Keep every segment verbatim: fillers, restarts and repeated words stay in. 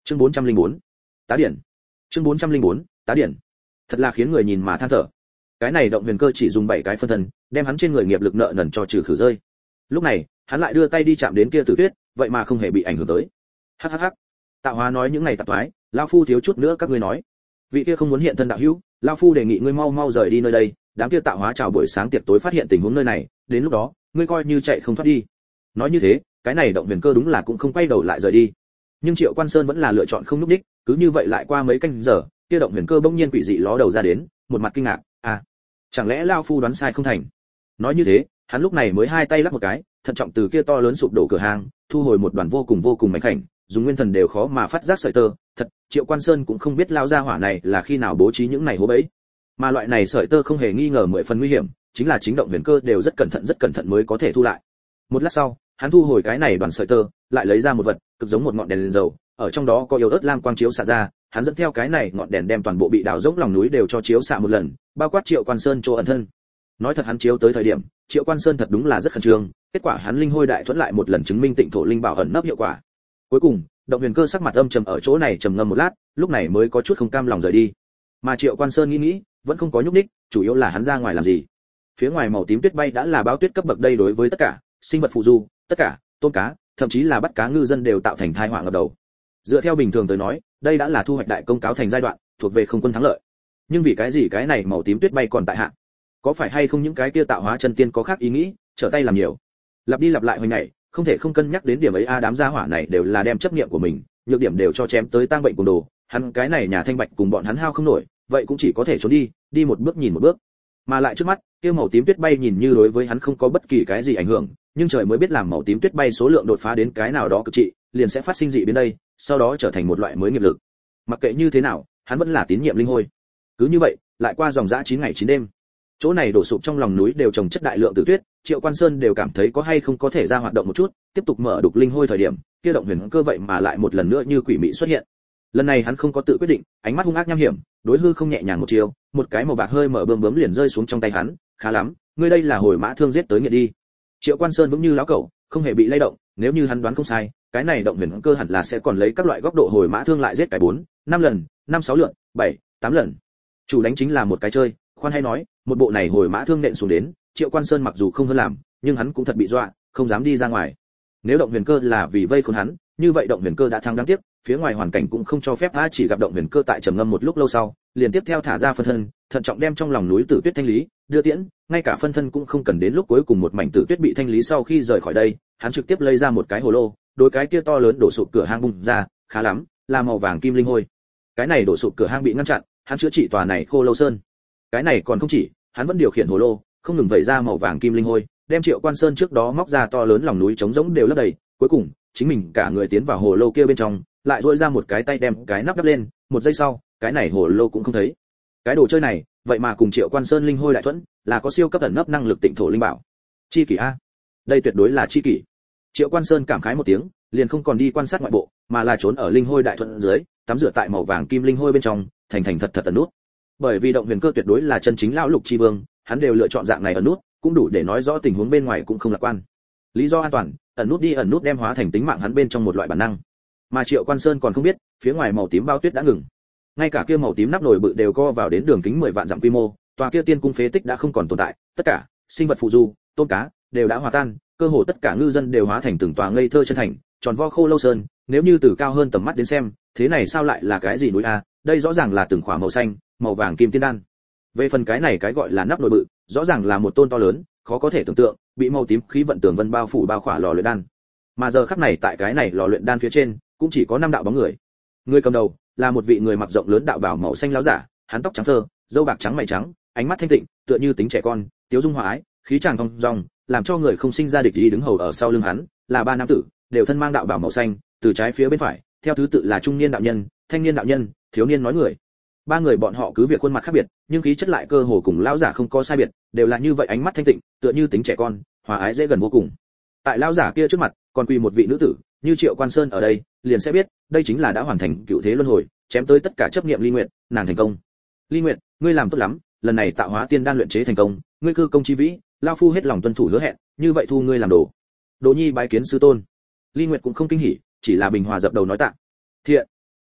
Chương bốn trăm lẻ bốn, tá điển. Chương bốn trăm lẻ bốn, tá điển. Thật là khiến người nhìn mà than thở. Cái này động huyền cơ chỉ dùng bảy cái phân thân, đem hắn trên người nghiệp lực nợ nần cho trừ khử rơi. Lúc này, hắn lại đưa tay đi chạm đến kia Tử Tuyết, vậy mà không hề bị ảnh hưởng tới. Hắc hắc hắc. Tạo Hóa nói những ngày tạp thoái, lão phu thiếu chút nữa các ngươi nói. Vị kia không muốn hiện thân đạo hữu, lão phu đề nghị ngươi mau mau rời đi nơi đây, đám kia Tạo Hóa chào buổi sáng tiệc tối phát hiện tình huống nơi này, đến lúc đó, ngươi coi như chạy không thoát đi. Nói như thế, cái này động huyền cơ đúng là cũng không quay đầu lại rời đi. Nhưng Triệu Quan Sơn vẫn là lựa chọn không lúc đích, cứ như vậy lại qua mấy canh giờ, kia động huyền cơ bỗng nhiên quỷ dị ló đầu ra đến, một mặt kinh ngạc, à, chẳng lẽ lão phu đoán sai không thành? Nói như thế, hắn lúc này mới hai tay lắc một cái, thận trọng từ kia to lớn sụp đổ cửa hàng, thu hồi một đoàn vô cùng vô cùng mảnh khảnh, dùng nguyên thần đều khó mà phát giác sợi tơ, thật, Triệu Quan Sơn cũng không biết lao ra hỏa này là khi nào bố trí những này hố bẫy. Mà loại này sợi tơ không hề nghi ngờ mười phần nguy hiểm, chính là chính động huyền cơ đều rất cẩn thận rất cẩn thận mới có thể thu lại. Một lát sau, hắn thu hồi cái này đoàn sợi tơ, lại lấy ra một vật, cực giống một ngọn đèn lên dầu, ở trong đó có yếu ớt lam quang chiếu xạ ra, hắn dẫn theo cái này ngọn đèn đem toàn bộ bị đào rỗng lòng núi đều cho chiếu xạ một lần, bao quát Triệu Quan Sơn chỗ ẩn thân. Nói thật hắn chiếu tới thời điểm, Triệu Quan Sơn thật đúng là rất khẩn trương, kết quả hắn linh hôi đại thuẫn lại một lần chứng minh tịnh thổ linh bảo ẩn nấp hiệu quả. Cuối cùng, động huyền cơ sắc mặt âm trầm ở chỗ này trầm ngâm một lát, lúc này mới có chút không cam lòng rời đi. Mà Triệu Quan Sơn nghĩ nghĩ, vẫn không có nhúc nhích, chủ yếu là hắn ra ngoài làm gì? Phía ngoài màu tím tuyết bay đã là báo tuyết cấp bậc đây đối với tất cả sinh vật phù du, tất cả tôm cá, thậm chí là bắt cá ngư dân đều tạo thành tai họa ngập đầu. Dựa theo bình thường tới nói, đây đã là thu hoạch đại công cáo thành giai đoạn, thuộc về không quân thắng lợi. Nhưng vì cái gì cái này màu tím tuyết bay còn tại hạ? Có phải hay không những cái kia tạo hóa chân tiên có khác ý nghĩ, trở tay làm nhiều? Lặp đi lặp lại hồi ngày, không thể không cân nhắc đến điểm ấy a đám gia hỏa này đều là đem chấp niệm của mình, nhược điểm đều cho chém tới tang bệnh cùng đồ, hắn cái này nhà thanh bạch cùng bọn hắn hao không nổi, vậy cũng chỉ có thể trốn đi, đi một bước nhìn một bước. Mà lại trước mắt, kia màu tím tuyết bay nhìn như đối với hắn không có bất kỳ cái gì ảnh hưởng, nhưng trời mới biết làm màu tím tuyết bay số lượng đột phá đến cái nào đó cực trị, liền sẽ phát sinh dị biến đây, sau đó trở thành một loại mới nghiệp lực. Mặc kệ như thế nào, hắn vẫn là tín nhiệm linh hôi. Cứ như vậy, lại qua dòng dã chín ngày chín đêm. Chỗ này đổ sụp trong lòng núi đều trồng chất đại lượng tử tuyết, Triệu Quan Sơn đều cảm thấy có hay không có thể ra hoạt động một chút, tiếp tục mở đục linh hôi thời điểm, kia động huyền cơ vậy mà lại một lần nữa như quỷ mị xuất hiện. Lần này hắn không có tự quyết định, ánh mắt hung ác nham hiểm, đối hư không nhẹ nhàng một chiều, một cái màu bạc hơi mở bướm bướm liền rơi xuống trong tay hắn, khá lắm, ngươi đây là hồi mã thương giết tới nghiệt đi. Triệu Quan Sơn vững như lão cẩu, không hề bị lay động, nếu như hắn đoán không sai, cái này động huyền cơ hẳn là sẽ còn lấy các loại góc độ hồi mã thương lại giết cái bốn, năm lần, năm sáu lượt, bảy, tám lần. Chủ đánh chính là một cái chơi, khoan hay nói, một bộ này hồi mã thương nện xuống đến, Triệu Quan Sơn mặc dù không hơn làm, nhưng hắn cũng thật bị dọa, không dám đi ra ngoài. Nếu động huyền cơ là vì vây khốn hắn, như vậy động huyền cơ đã thắng đáng tiếc, phía ngoài hoàn cảnh cũng không cho phép他chỉ gặp động huyền cơ tại trầm ngâm một lúc lâu sau, liền tiếp theo thả ra phân thân, thận trọng đem trong lòng núi tử tuyết thanh lý, đưa tiễn, ngay cả phân thân cũng không cần đến lúc cuối cùng một mảnh tử tuyết bị thanh lý sau khi rời khỏi đây, hắn trực tiếp lấy ra một cái hồ lô, đối cái kia to lớn đổ sụp cửa hang bung ra, khá lắm, là màu vàng kim linh hôi. Cái này đổ sụp cửa hang bị ngăn chặn, hắn chữa trị tòa này Khô Lâu Sơn. Cái này còn không chỉ, hắn vẫn điều khiển hồ lô, không ngừng vẩy ra màu vàng kim linh hôi, đem Triệu Quan Sơn trước đó móc ra to lớn lòng núi trống rỗng đều lấp đầy, cuối cùng, chính mình cả người tiến vào hồ lô kia bên trong, lại duỗi ra một cái tay đem cái nắp đắp lên, một giây sau, cái này hồ lô cũng không thấy. Cái đồ chơi này, vậy mà cùng Triệu Quan Sơn linh hôi đại thuẫn, là có siêu cấp ẩn nấp năng lực tịnh thổ linh bảo. Chi kỷ a. Đây tuyệt đối là chi kỷ. Triệu Quan Sơn cảm khái một tiếng, liền không còn đi quan sát ngoại bộ, mà là trốn ở linh hôi đại thuẫn dưới, tắm rửa tại màu vàng kim linh hôi bên trong, thành thành thật thật ẩn nút. Bởi vì động huyền cơ tuyệt đối là chân chính lão lục chi vương, hắn đều lựa chọn dạng này ẩn nút, cũng đủ để nói rõ tình huống bên ngoài cũng không lạc quan. Lý do an toàn, ẩn nút đi ẩn nút đem hóa thành tính mạng hắn bên trong một loại bản năng. Mà Triệu Quan Sơn còn không biết, phía ngoài màu tím bao tuyết đã ngừng. Ngay cả kia màu tím nắp nồi bự đều co vào đến đường kính mười vạn dặm quy mô, tòa kia tiên cung phế tích đã không còn tồn tại, tất cả sinh vật phù du, tôm cá đều đã hòa tan, cơ hồ tất cả ngư dân đều hóa thành từng tòa ngây thơ chân thành, tròn vo Khô Lâu Sơn, nếu như từ cao hơn tầm mắt đến xem, thế này sao lại là cái gì núi a, đây rõ ràng là từng khỏa màu xanh, màu vàng kim tiên đan. Về phần cái này cái gọi là nắp nồi bự, rõ ràng là một tôn to lớn, khó có thể tưởng tượng, bị màu tím khí vận tường vân bao phủ bao khỏa lò luyện đan. Mà giờ khắc này tại cái này lò luyện đan phía trên, cũng chỉ có năm đạo bóng người. Người cầm đầu là một vị người mặc rộng lớn đạo bào màu xanh láo giả, hắn tóc trắng phơ, râu bạc trắng mày trắng, ánh mắt thanh tịnh, tựa như tính trẻ con, tiếu dung hòa ái, khí tràng thong dong, làm cho người không sinh ra địch ý đứng hầu ở sau lưng hắn, là ba nam tử, đều thân mang đạo bào màu xanh, từ trái phía bên phải, theo thứ tự là trung niên đạo nhân, thanh niên đạo nhân, thiếu niên nói người. Ba người bọn họ cứ việc khuôn mặt khác biệt, nhưng khí chất lại cơ hồ cùng lão giả không có sai biệt, đều là như vậy ánh mắt thanh tịnh, tựa như tính trẻ con, hòa ái dễ gần vô cùng. Tại lão giả kia trước mặt, còn quỳ một vị nữ tử, như Triệu Quan Sơn ở đây, liền sẽ biết, đây chính là đã hoàn thành cựu thế luân hồi, chém tới tất cả chấp niệm Ly Nguyệt, nàng thành công. Ly Nguyệt, ngươi làm tốt lắm, lần này tạo hóa tiên đan luyện chế thành công, ngươi cư công chi vĩ, lão phu hết lòng tuân thủ hứa hẹn, như vậy thu ngươi làm đồ. Đỗ Nhi bái kiến sư tôn. Ly Nguyệt cũng không kinh hỉ, chỉ là bình hòa dập đầu nói tạ. Thiện.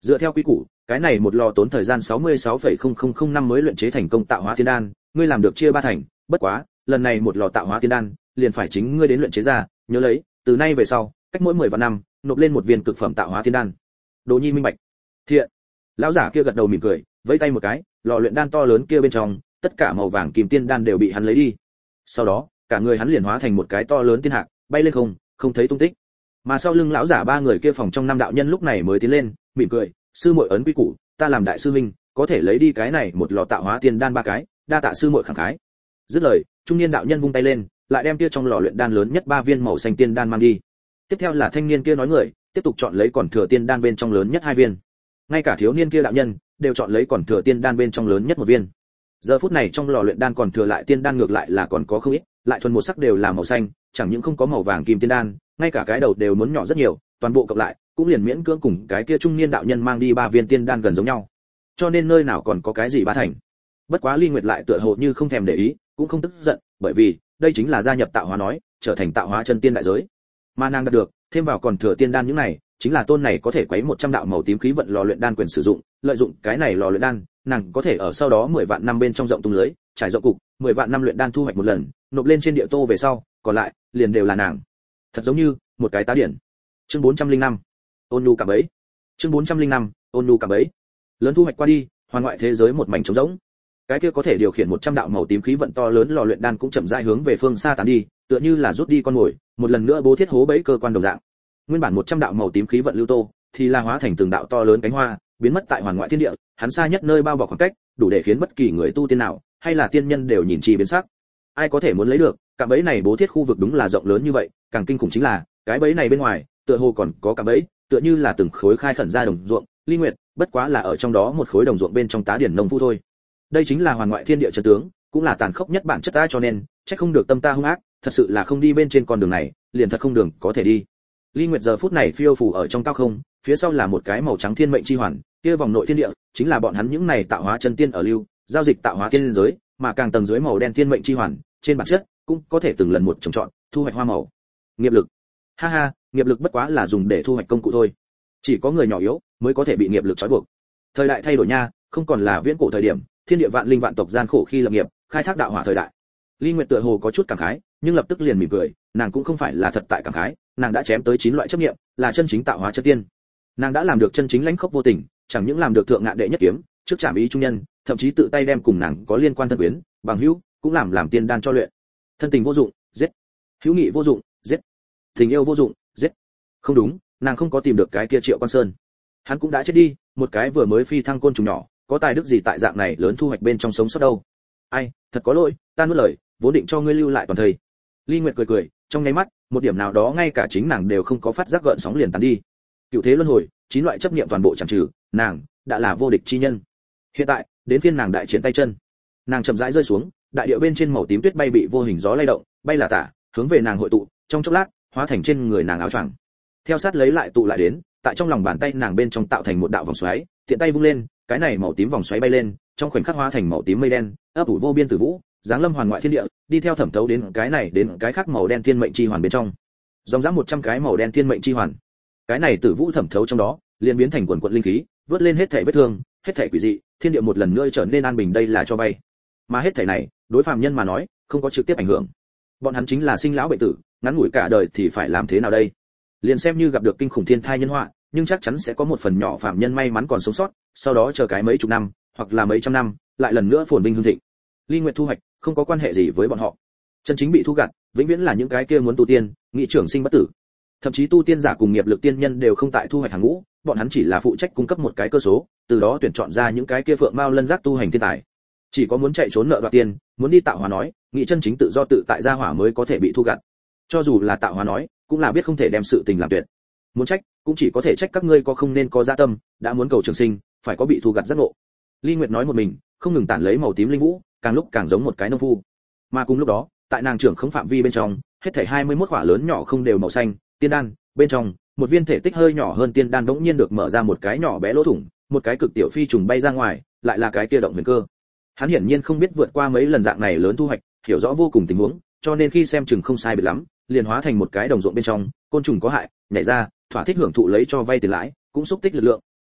Dựa theo quy củ, cái này một lò tốn thời gian sáu mươi sáu phẩy không không không năm mới luyện chế thành công tạo hóa tiên đan, ngươi làm được chia ba thành, bất quá, lần này một lò tạo hóa tiên đan, liền phải chính ngươi đến luyện chế ra, nhớ lấy, từ nay về sau, cách mỗi mười vạn năm, nộp lên một viên cực phẩm tạo hóa tiên đan. Đồ Nhi minh bạch. Thiện. Lão giả kia gật đầu mỉm cười, vẫy tay một cái, lò luyện đan to lớn kia bên trong, tất cả màu vàng kim tiên đan đều bị hắn lấy đi. Sau đó, cả người hắn liền hóa thành một cái to lớn tiên hạc, bay lên không, không thấy tung tích. Mà sau lưng lão giả ba người kia phòng trong năm đạo nhân lúc này mới tiến lên, mỉm cười, sư muội ấn quy củ, ta làm đại sư minh, có thể lấy đi cái này một lò tạo hóa tiên đan ba cái, đa tạ sư muội khẳng khái. Dứt lời, trung niên đạo nhân vung tay lên, lại đem kia trong lò luyện đan lớn nhất ba viên màu xanh tiên đan mang đi. Tiếp theo là thanh niên kia nói người, tiếp tục chọn lấy còn thừa tiên đan bên trong lớn nhất hai viên. Ngay cả thiếu niên kia đạo nhân đều chọn lấy còn thừa tiên đan bên trong lớn nhất một viên. Giờ phút này trong lò luyện đan còn thừa lại tiên đan ngược lại là còn có không ít, lại thuần một sắc đều là màu xanh, chẳng những không có màu vàng kim tiên đan, ngay cả cái đầu đều muốn nhỏ rất nhiều, toàn bộ cộng lại cũng liền miễn cưỡng cùng cái kia trung niên đạo nhân mang đi ba viên tiên đan gần giống nhau. Cho nên nơi nào còn có cái gì ba thành. Bất quá Ly Nguyệt lại tựa hồ như không thèm để ý, cũng không tức giận, bởi vì đây chính là gia nhập tạo hóa nói, trở thành tạo hóa chân tiên đại giới. Mà nàng đạt được, thêm vào còn thừa tiên đan những này, chính là tôn này có thể quấy một trăm đạo màu tím khí vận lò luyện đan quyền sử dụng, lợi dụng cái này lò luyện đan, nàng có thể ở sau đó mười vạn năm bên trong rộng tung lưới, trải rộng cục, mười vạn năm luyện đan thu hoạch một lần, nộp lên trên địa tô về sau, còn lại liền đều là nàng. Thật giống như một cái tá điển. Chương bốn trăm lẻ năm. Ôn nhu cả bấy. Chương bốn trăm lẻ năm. Ôn nhu cả bấy. Lớn thu hoạch qua đi, hoàn ngoại thế giới một mảnh trống rỗng. Cái kia có thể điều khiển một trăm đạo màu tím khí vận to lớn lò luyện đan cũng chậm rãi hướng về phương xa tán đi, tựa như là rút đi con mồi, một lần nữa bố thiết hố bẫy cơ quan đồng dạng. Nguyên bản một trăm đạo màu tím khí vận lưu tô, thì là hóa thành từng đạo to lớn cánh hoa, biến mất tại hoàn ngoại thiên địa, hắn xa nhất nơi bao bọc khoảng cách, đủ để khiến bất kỳ người tu tiên nào, hay là tiên nhân đều nhìn chi biến sắc. Ai có thể muốn lấy được, cả bẫy này bố thiết khu vực đúng là rộng lớn như vậy, càng kinh khủng chính là, cái bẫy này bên ngoài, tựa hồ còn có cả bẫy, tựa như là từng khối khai khẩn ra đồng ruộng, Ly Nguyệt, bất quá là ở trong đó một khối đồng ruộng bên trong tá điển nông phu thôi. Đây chính là hoàn ngoại thiên địa chân tướng, cũng là tàn khốc nhất bản chất ta, cho nên, chắc không được tâm ta hung ác, thật sự là không đi bên trên con đường này, liền thật không đường có thể đi. Ly Nguyệt giờ phút này phiêu phù ở trong cao không, phía sau là một cái màu trắng thiên mệnh chi hoàn, kia vòng nội thiên địa, chính là bọn hắn những này tạo hóa chân tiên ở lưu, giao dịch tạo hóa tiên giới, mà càng tầng dưới màu đen thiên mệnh chi hoàn, trên bản chất cũng có thể từng lần một trồng trọt, thu hoạch hoa màu. Nghiệp lực. Ha ha, nghiệp lực bất quá là dùng để thu hoạch công cụ thôi. Chỉ có người nhỏ yếu mới có thể bị nghiệp lực trói buộc. Thời đại thay đổi nha, không còn là viễn cổ thời điểm, thiên địa vạn linh vạn tộc gian khổ khi lập nghiệp, khai thác đạo hỏa thời đại. Ly Nguyệt tựa hồ có chút cảm khái, nhưng lập tức liền mỉm cười, nàng cũng không phải là thật tại cảm khái, nàng đã chém tới chín loại chấp niệm, là chân chính tạo hóa chân tiên. Nàng đã làm được chân chính lãnh khốc vô tình, chẳng những làm được thượng ngạn đệ nhất kiếm, trước trảm ý trung nhân, thậm chí tự tay đem cùng nàng có liên quan thân quyến, bằng hữu, cũng làm làm tiên đan cho luyện. Thân tình vô dụng, giết. Hữu nghị vô dụng, giết. Tình yêu vô dụng, giết. Không đúng, nàng không có tìm được cái kia Triệu Quan Sơn. Hắn cũng đã chết đi, một cái vừa mới phi thăng côn trùng nhỏ, có tài đức gì tại dạng này lớn thu hoạch bên trong sống sót đâu. Ai, thật có lỗi, ta nuốt lời, vốn định cho ngươi lưu lại toàn thời. Ly Nguyệt cười cười, trong nháy mắt, một điểm nào đó ngay cả chính nàng đều không có phát giác gợn sóng liền tàn đi. Cựu thế luân hồi, chín loại chấp niệm toàn bộ chẳng trừ, nàng đã là vô địch chi nhân. Hiện tại, đến phiên nàng đại chiến tay chân. Nàng chậm rãi rơi xuống, đại địa bên trên màu tím tuyết bay bị vô hình gió lay động, bay là tả, hướng về nàng hội tụ, trong chốc lát, hóa thành trên người nàng áo choàng. Theo sát lấy lại tụ lại đến, tại trong lòng bàn tay nàng bên trong tạo thành một đạo vòng xoáy, tiện tay vung lên, cái này màu tím vòng xoáy bay lên, trong khoảnh khắc hóa thành màu tím mây đen, ấp ủ vô biên tử vũ, giáng lâm hoàn ngoại thiên địa, đi theo thẩm thấu đến cái này đến cái khác màu đen thiên mệnh chi hoàn bên trong. Dòng dã một trăm cái màu đen thiên mệnh chi hoàn. Cái này tử vũ thẩm thấu trong đó, liền biến thành quần quần linh khí, vớt lên hết thảy vết thương, hết thảy quỷ dị, thiên địa một lần nữa trở nên an bình, đây là cho vay. Mà hết thảy này, đối phàm nhân mà nói, không có trực tiếp ảnh hưởng. Bọn hắn chính là sinh lão bệnh tử, ngắn ngủi cả đời thì phải làm thế nào đây? Liền xem như gặp được kinh khủng thiên thai nhân họa, nhưng chắc chắn sẽ có một phần nhỏ phàm nhân may mắn còn sống sót, sau đó chờ cái mấy chục năm, hoặc là mấy trăm năm, lại lần nữa phồn vinh hưng thịnh. Ly Nguyệt thu hoạch, không có quan hệ gì với bọn họ. Chân chính bị thu gặt, vĩnh viễn là những cái kia muốn tu tiên, nghị trưởng sinh bất tử. Thậm chí tu tiên giả cùng nghiệp lực tiên nhân đều không tại thu hoạch hàng ngũ, bọn hắn chỉ là phụ trách cung cấp một cái cơ số, từ đó tuyển chọn ra những cái kia phượng mao lân giác tu hành thiên tài. Chỉ có muốn chạy trốn nợ đoạt tiền, muốn đi tạo hóa nói, nghị chân chính tự do tự tại gia hỏa mới có thể bị thu gặt. Cho dù là tạo hóa nói, cũng là biết không thể đem sự tình làm tuyệt. Muốn trách, cũng chỉ có thể trách các ngươi có không nên có dạ tâm, đã muốn cầu trường sinh, phải có bị thu gặt giác ngộ. Ly Nguyệt nói một mình, không ngừng tản lấy màu tím linh vũ, càng lúc càng giống một cái nông phu. Mà cùng lúc đó, tại nàng trưởng không phạm vi bên trong, hết thảy hai mươi mốt quả lớn nhỏ không đều màu xanh, tiên đan, bên trong, một viên thể tích hơi nhỏ hơn tiên đan bỗng nhiên được mở ra một cái nhỏ bé lỗ thủng, một cái cực tiểu phi trùng bay ra ngoài, lại là cái kia động huyền cơ. Hắn hiển nhiên không biết vượt qua mấy lần dạng này lớn thu hoạch, hiểu rõ vô cùng tình huống, cho nên khi xem chừng không sai biệt lắm, liền hóa thành một cái đồng ruộng bên trong, côn trùng có hại, nhảy ra, thỏa thích hưởng thụ lấy cho vay tiền lãi, cũng xúc tích lực lượng,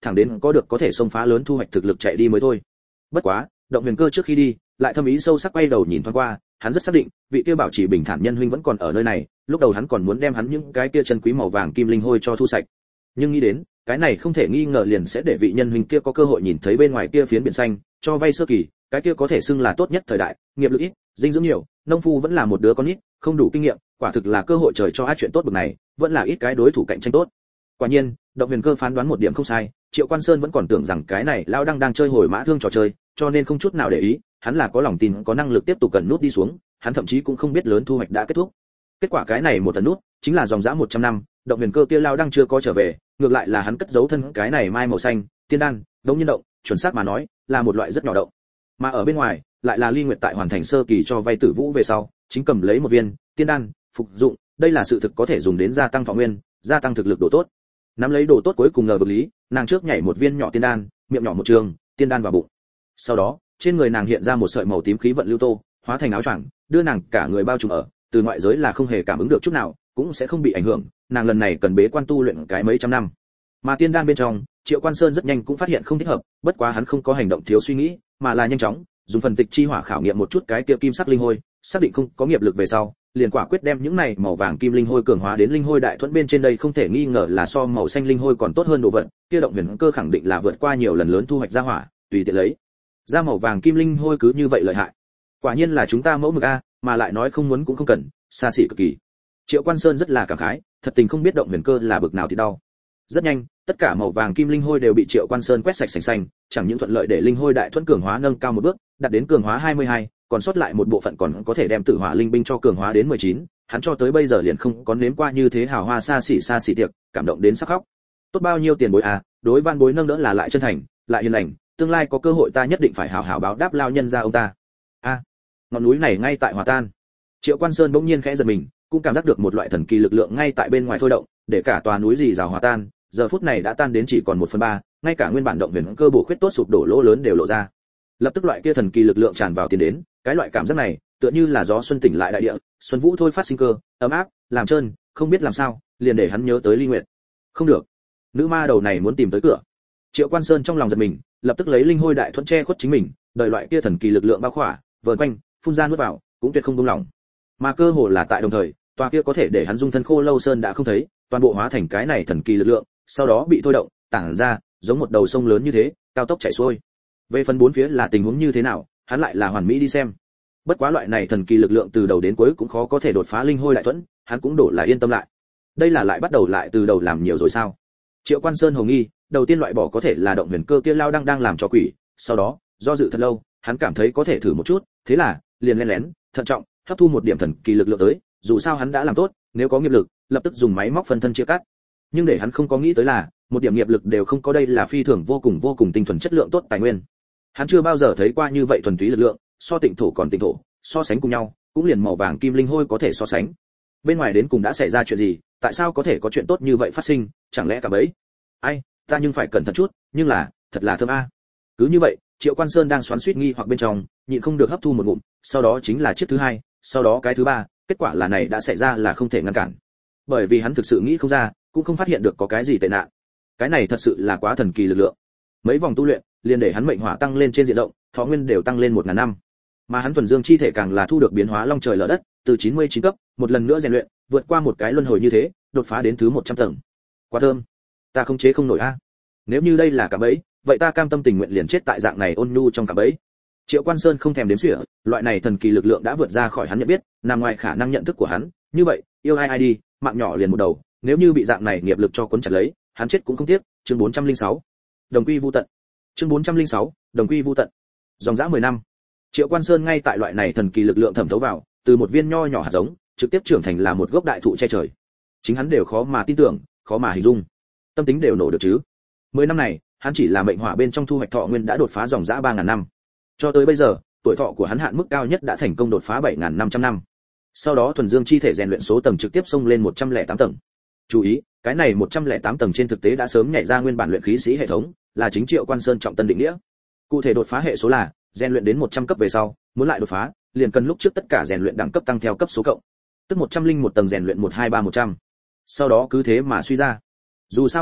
thẳng đến có được có thể xông phá lớn thu hoạch thực lực chạy đi mới thôi. Bất quá, Động Huyền Cơ trước khi đi, lại thâm ý sâu sắc quay đầu nhìn thoáng qua, hắn rất xác định, vị kia bảo trì bình thản nhân huynh vẫn còn ở nơi này, lúc đầu hắn còn muốn đem hắn những cái kia chân quý màu vàng kim linh hôi cho thu sạch. Nhưng nghĩ đến, cái này không thể nghi ngờ liền sẽ để vị nhân huynh kia có cơ hội nhìn thấy bên ngoài kia phiến biển xanh, cho vay sơ kỳ, cái kia có thể xưng là tốt nhất thời đại, nghiệp lực ít, dinh dưỡng nhiều, nông phu vẫn là một đứa con nít, không đủ kinh nghiệm, quả thực là cơ hội trời cho ác chuyện tốt bực này, vẫn là ít cái đối thủ cạnh tranh tốt. Quả nhiên, Động Huyền Cơ phán đoán một điểm không sai, Triệu Quan Sơn vẫn còn tưởng rằng cái này lão đang đang chơi hồi mã thương trò chơi, cho nên không chút nào để ý, hắn là có lòng tin có năng lực tiếp tục cần nút đi xuống, hắn thậm chí cũng không biết lớn thu hoạch đã kết thúc. Kết quả cái này một tấn nút, chính là dòng dã một trăm năm, Động Huyền Cơ kia lao đang chưa có trở về, ngược lại là hắn cất giấu thân cái này mai màu xanh, tiên đan, đống nhiên động, chuẩn xác mà nói, là một loại rất nhỏ động. Mà ở bên ngoài, lại là Ly Nguyệt tại hoàn thành sơ kỳ cho vay Tử Vũ về sau, chính cầm lấy một viên tiên đan, phục dụng, đây là sự thực có thể dùng đến gia tăng thọ nguyên, gia tăng thực lực độ tốt. Nắm lấy đồ tốt cuối cùng ngờ vực lý, nàng trước nhảy một viên nhỏ tiên đan, miệng nhỏ một trường, tiên đan vào bụng. Sau đó, trên người nàng hiện ra một sợi màu tím khí vận lưu tô, hóa thành áo choàng, đưa nàng cả người bao trùm ở, từ ngoại giới là không hề cảm ứng được chút nào, cũng sẽ không bị ảnh hưởng, nàng lần này cần bế quan tu luyện cái mấy trăm năm. Mà tiên đan bên trong, Triệu Quan Sơn rất nhanh cũng phát hiện không thích hợp, bất quá hắn không có hành động thiếu suy nghĩ, mà là nhanh chóng dùng phần tịch chi hỏa khảo nghiệm một chút cái kia kim sắc linh hôi, xác định không có nghiệp lực về sau, liền quả quyết đem những này màu vàng kim linh hôi cường hóa đến linh hôi đại thuẫn bên trên. Đây không thể nghi ngờ là so màu xanh linh hôi còn tốt hơn đồ vật, kia Động Huyền Cơ khẳng định là vượt qua nhiều lần lớn thu hoạch ra hỏa, tùy tiện lấy ra màu vàng kim linh hôi cứ như vậy lợi hại. Quả nhiên là chúng ta mẫu mực a, mà lại nói không muốn cũng không cần, xa xỉ cực kỳ. Triệu Quan Sơn rất là cảm khái, thật tình không biết Động Huyền Cơ là bực nào thì đau. Rất nhanh, tất cả màu vàng kim linh hôi đều bị Triệu Quan Sơn quét sạch sành xanh, chẳng những thuận lợi để linh hôi đại thuẫn cường hóa nâng cao một bước, đạt đến cường hóa hai mươi hai, còn sót lại một bộ phận còn có thể đem Tử Hỏa linh binh cho cường hóa đến mười chín, hắn cho tới bây giờ liền không có nếm qua như thế hào hoa xa xỉ xa xỉ tiệc, cảm động đến sắp khóc. Tốt bao nhiêu tiền bối à, đối van bối nâng đỡ là lại chân thành, lại hiền lành, tương lai có cơ hội ta nhất định phải hảo hảo báo đáp lao nhân gia ông ta. A, à, ngọn núi này ngay tại hòa tan. Triệu Quan Sơn bỗng nhiên khẽ giật mình, cũng cảm giác được một loại thần kỳ lực lượng ngay tại bên ngoài thôi động, để cả tòa núi rì rào hòa tan, giờ phút này đã tan đến chỉ còn một phần ba, ngay cả nguyên bản Động Huyền Cơ bổ khuyết tốt sụp đổ lỗ lớn đều lộ ra. Lập tức loại kia thần kỳ lực lượng tràn vào tiến đến, cái loại cảm giác này, tựa như là gió xuân tỉnh lại đại địa, xuân vũ thôi phát sinh cơ, ấm áp, làm trơn, không biết làm sao, liền để hắn nhớ tới Ly Nguyệt. Không được, nữ ma đầu này muốn tìm tới cửa. Triệu Quan Sơn trong lòng giật mình, lập tức lấy linh hôi đại thuẫn che khuất chính mình, đợi loại kia thần kỳ lực lượng bao khỏa, vờn quanh, phun ra nuốt vào, cũng tuyệt không buông lỏng. Mà cơ hồ là tại đồng thời, tòa kia có thể để hắn dung thân khô lâu sơn đã không thấy, toàn bộ hóa thành cái này thần kỳ lực lượng, sau đó bị thôi động, tản ra, giống một đầu sông lớn như thế, cao tốc chảy xuôi. Về phần bốn phía là tình huống như thế nào, hắn lại là hoàn mỹ đi xem. Bất quá loại này thần kỳ lực lượng từ đầu đến cuối cũng khó có thể đột phá linh hôi đại thuẫn, hắn cũng đổ là yên tâm lại. Đây là lại bắt đầu lại từ đầu làm nhiều rồi sao? Triệu Quan Sơn hồ nghi, đầu tiên loại bỏ có thể là Động Huyền Cơ kia lao đang đang làm cho quỷ, sau đó, do dự thật lâu, hắn cảm thấy có thể thử một chút, thế là, liền lén lén, thận trọng, hấp thu một điểm thần kỳ lực lượng tới, dù sao hắn đã làm tốt, nếu có nghiệp lực, lập tức dùng máy móc phân thân chia cắt. Nhưng để hắn không có nghĩ tới là, một điểm nghiệp lực đều không có, đây là phi thường vô cùng vô cùng tinh thuần chất lượng tốt tài nguyên. Hắn chưa bao giờ thấy qua như vậy thuần túy lực lượng, so tịnh thổ còn tịnh thổ, so sánh cùng nhau, cũng liền màu vàng kim linh hôi có thể so sánh. Bên ngoài đến cùng đã xảy ra chuyện gì, tại sao có thể có chuyện tốt như vậy phát sinh, chẳng lẽ cả bấy? Ai, ta nhưng phải cẩn thận chút, nhưng là, thật là thơm a. Cứ như vậy, Triệu Quan Sơn đang xoắn xuýt nghi hoặc bên trong, nhịn không được hấp thu một ngụm, sau đó chính là chiếc thứ hai, sau đó cái thứ ba, kết quả là này đã xảy ra là không thể ngăn cản. Bởi vì hắn thực sự nghĩ không ra, cũng không phát hiện được có cái gì tệ nạn. Cái này thật sự là quá thần kỳ lực lượng. Mấy vòng tu luyện, liền để hắn mệnh hỏa tăng lên trên diện rộng, thọ nguyên đều tăng lên một ngàn năm. Mà hắn thuần dương chi thể càng là thu được biến hóa long trời lở đất, từ chín mươi chín cấp, một lần nữa rèn luyện, vượt qua một cái luân hồi như thế, đột phá đến thứ một trăm tầng. Quá thơm, ta không chế không nổi a. Nếu như đây là cả bẫy, vậy ta cam tâm tình nguyện liền chết tại dạng này ôn nhu trong cả bẫy. Triệu Quan Sơn không thèm đếm xỉa, loại này thần kỳ lực lượng đã vượt ra khỏi hắn nhận biết, nằm ngoài khả năng nhận thức của hắn, như vậy, yêu ai ai đi, mạng nhỏ liền một đầu, nếu như bị dạng này nghiệp lực cho cuốn chặt lấy, hắn chết cũng không tiếc. Chương bốn trăm lẻ sáu, đồng quy vu tận. Chương bốn trăm lẻ sáu, đồng quy vu tận. Dòng dã mười năm, Triệu Quan Sơn ngay tại loại này thần kỳ lực lượng thẩm thấu vào, từ một viên nho nhỏ hạt giống, trực tiếp trưởng thành là một gốc đại thụ che trời. Chính hắn đều khó mà tin tưởng, khó mà hình dung. Tâm tính đều nổ được chứ. Mười năm này, hắn chỉ là mệnh hỏa bên trong thu hoạch thọ nguyên đã đột phá dòng dã ba ngàn năm. Cho tới bây giờ, tuổi thọ của hắn hạn mức cao nhất đã thành công đột phá bảy ngàn năm trăm năm. Sau đó thuần dương chi thể rèn luyện số tầng trực tiếp xông lên một trăm lẻ tám tầng. Chú ý, cái này một trăm lẻ tám tầng trên thực tế đã sớm nhảy ra nguyên bản luyện khí sĩ hệ thống, là chính Triệu Quan Sơn trọng tân định nghĩa. Cụ thể đột phá hệ số là, rèn luyện đến một trăm cấp về sau, muốn lại đột phá, liền cần lúc trước tất cả rèn luyện đẳng cấp tăng theo cấp số cộng. Tức một trăm linh một tầng rèn luyện một hai ba một trăm. Sau đó cứ thế mà suy ra. Dù sao hiện tại,